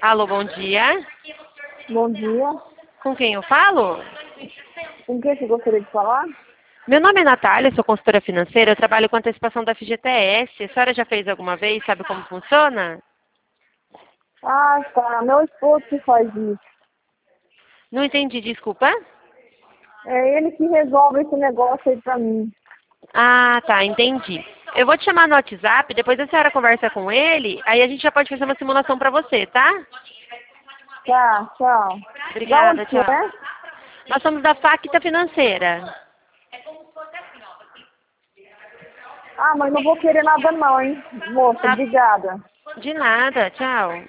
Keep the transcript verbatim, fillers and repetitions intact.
Alô, bom dia. Bom dia. Com quem eu falo? Com quem você gostaria de falar? Meu nome é Natália, sou consultora financeira, eu trabalho com antecipação da F G T S. A senhora já fez alguma vez? Sabe como funciona? Ah, tá. Meu esposo que faz isso. Não entendi, desculpa. É ele que resolve esse negócio aí pra mim. Ah, tá, entendi. Eu vou te chamar no WhatsApp, depois a senhora conversa com ele, aí a gente já pode fazer uma simulação pra você, tá? Tá, tchau. Da Obrigada, onde que tchau. é? Nós somos da Facta Financeira. Ah, mas não vou querer nada não, hein? Moça, Tá? obrigada. De nada, tchau.